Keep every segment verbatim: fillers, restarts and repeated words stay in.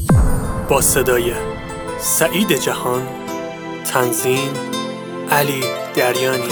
با صدای سعید جهان، تنظیم علی دریانی.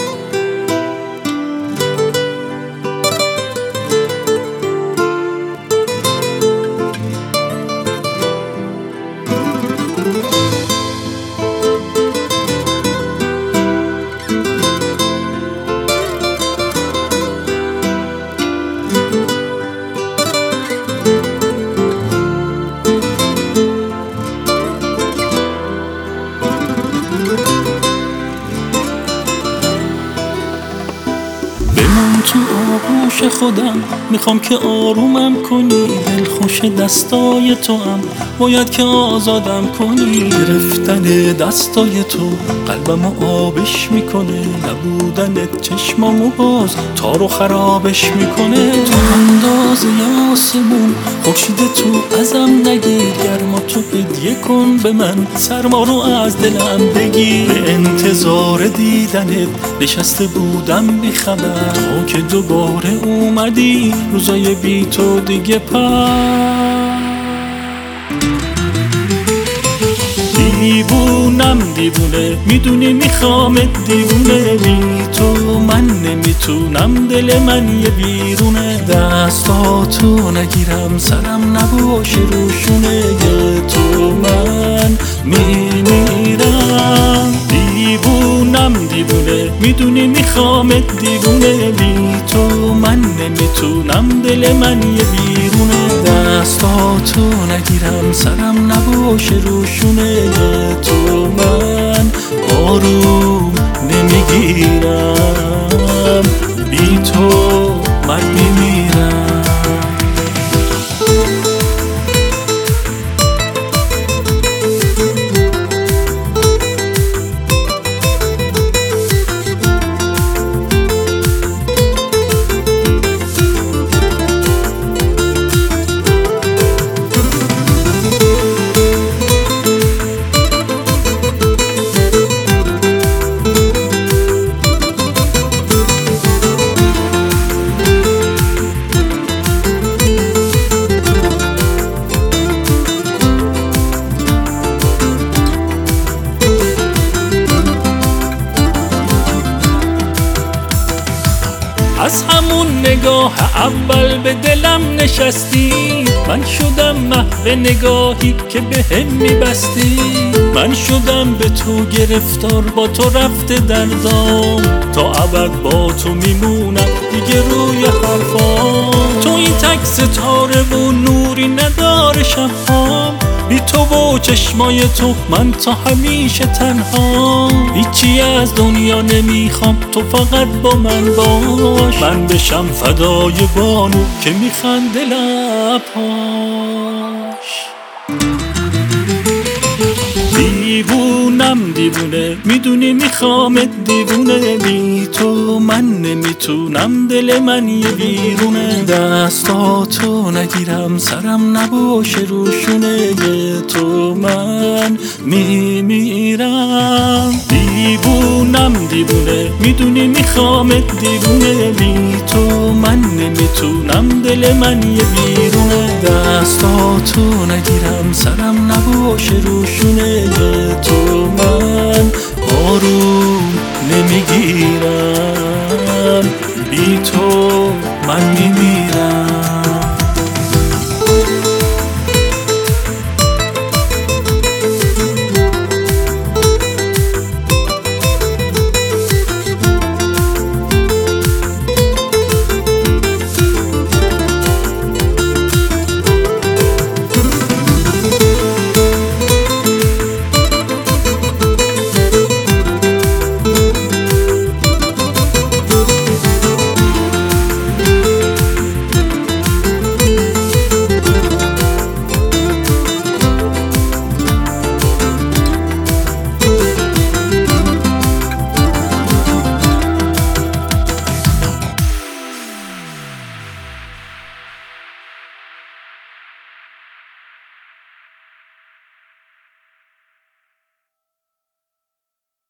بمون تو آغوش خودم، میخوام که آرومم کنی. دلخوش دستای تو هم باید که آزادم کنی. گرفتن دستای تو قلبمو آبش میکنه، نبودنت چشمامو باز تارو خرابش میکنه. تو اندازه آسمون خورشید تو ازم نگیر، گرما تو هدیه کن به من، سرما رو از دلم بگیر. به انتظار دیدنت نشسته بودم بی خبر، تو که دوباره اومدی روزای بی تو دیگه پر. دیوونم دیوونه، میدونی میخوامت دیوونه. بی تو من نمیتونم، دل من یه بیرونه. دستاتو نگیرم سرم نباشه روشونه، یه تو من میمیرم. دیوونم دیوونه، میدونی میخوامت دیوونه. بی تو من نمیتونم، دل من یه بیرونه. دستاتو نگیرم سرم نباشه روشونه، یه تو من آروم نمیگیرم. بی تو من میمیرم. از همون نگاه اول به دلم نشستی، من شدم محو نگاهی که به هم میبستی. من شدم به تو گرفتار، با تو رفته دردام، تا ابد با تو میمونم دیگه روی حرفام. تو این تک ستاره و نوری نداره شبهام، بی تو و چشمای تو من تا همیشه تنها. هیچی از دنیا نمیخوام، تو فقط با من باش. من بشم فدای بانو که میخنده لبهاش. دیوونم دیوونه، میدونی میخوامت دیوونه. بی تو من نمیتونم، دل من یه بیرونه. دستاتو نگیرم سرم نباشه روشونه، یه تو من میمیرم. دیوونم دیوونه، میدونی میخوامت دیوونه. بی تو من نمیتونم، دل من یه بیرونه. دستاتو نگیرم سرم نباشه روشونه، یه تو من آروم نمیگیرم. بی تو من میمیرم.